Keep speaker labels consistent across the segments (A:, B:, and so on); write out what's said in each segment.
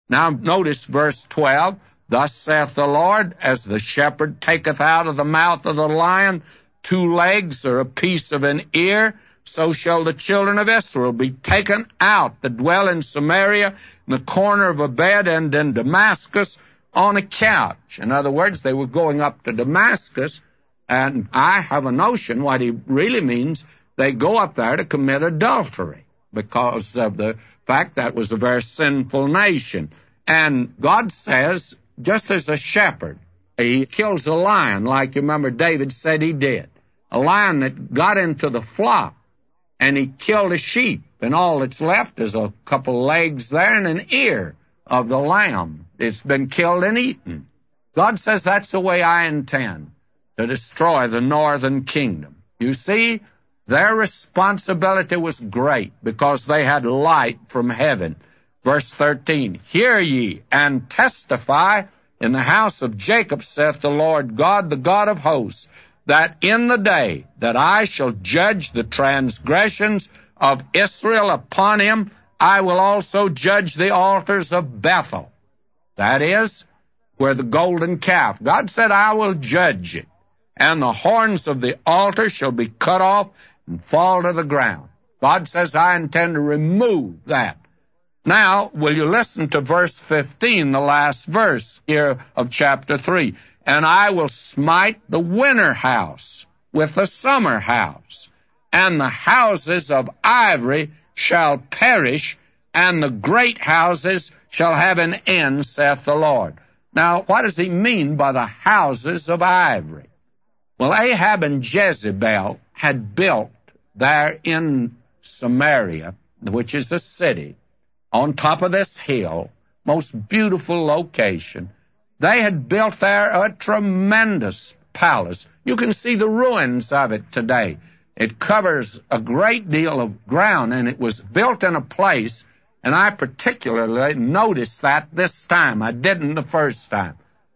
A: Now notice verse 12. Thus saith the Lord, as the shepherd taketh out of the mouth of the lion 2 legs or a piece of an ear, so shall the children of Israel be taken out that dwell in Samaria, in the corner of a bed, and in Damascus on a couch. In other words, they were going up to Damascus, and I have a notion what he really means, they go up there to commit adultery, because of the fact that was a very sinful nation. And God says, just as a shepherd, he kills a lion, like you remember David said he did. A lion that got into the flock, and he killed a sheep, and all that's left is a couple legs there and an ear of the lamb. It's been killed and eaten. God says that's the way I intend to destroy the northern kingdom. You see, their responsibility was great because they had light from heaven. Verse 13, Hear ye and testify in the house of Jacob, saith the Lord God, the God of hosts, that in the day that I shall judge the transgressions of Israel upon him, I will also judge the altars of Bethel. That is, where the golden calf. God said, I will judge it, and the horns of the altar shall be cut off and fall to the ground. God says, I intend to remove that. Now, will you listen to verse 15, the last verse here of chapter 3. And I will smite the winter house with the summer house, and the houses of ivory shall perish, and the great houses shall have an end, saith the Lord. Now, what does he mean by the houses of ivory? Well, Ahab and Jezebel had built there in Samaria, which is a city, on top of this hill, most beautiful location. They had built there a tremendous palace. You can see the ruins of it today. It covers a great deal of ground, and it was built in a place, and I particularly noticed that this time. I didn't the first time.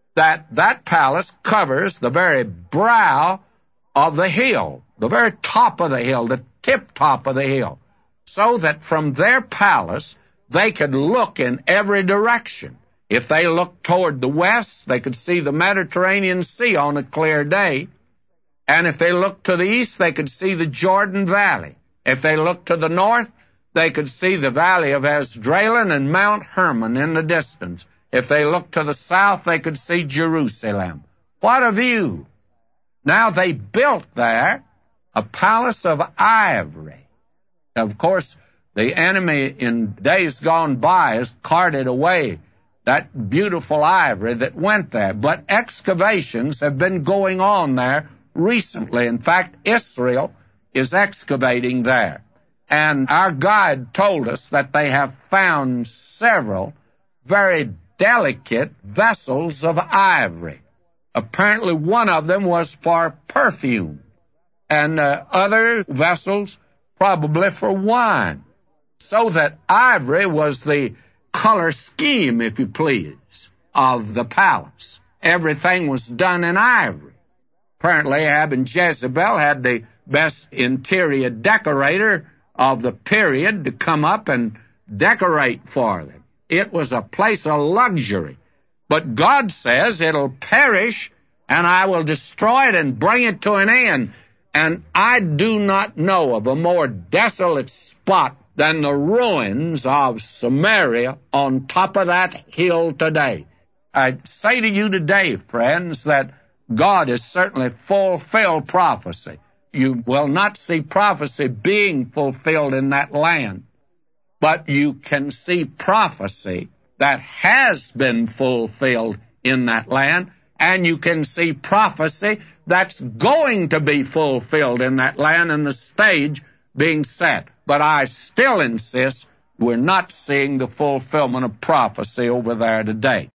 A: That palace covers the very brow of the hill, the very top of the hill, the tip-top of the hill, so that from their palace they could look in every direction. If they looked toward the west, they could see the Mediterranean Sea on a clear day. And if they looked to the east, they could see the Jordan Valley. If they looked to the north, they could see the valley of Esdraelon and Mount Hermon in the distance. If they looked to the south, they could see Jerusalem. What a view! Now they built there a palace of ivory. Of course, the enemy in days gone by has carted away that beautiful ivory that went there. But excavations have been going on there recently. In fact, Israel is excavating there. And our guide told us that they have found several very delicate vessels of ivory. Apparently one of them was for perfume, and other vessels probably for wine. So that ivory was the color scheme, if you please, of the palace. Everything was done in ivory. Apparently Ahab and Jezebel had the best interior decorator of the period to come up and decorate for them. It was a place of luxury. But God says it'll perish, and I will destroy it and bring it to an end. And I do not know of a more desolate spot than the ruins of Samaria on top of that hill today. I say to you today, friends, that God has certainly fulfilled prophecy. You will not see prophecy being fulfilled in that land, but you can see prophecy that has been fulfilled in that land, and you can see prophecy that's going to be fulfilled in that land, and the stage being set. But I still insist we're not seeing the fulfillment of prophecy over there today.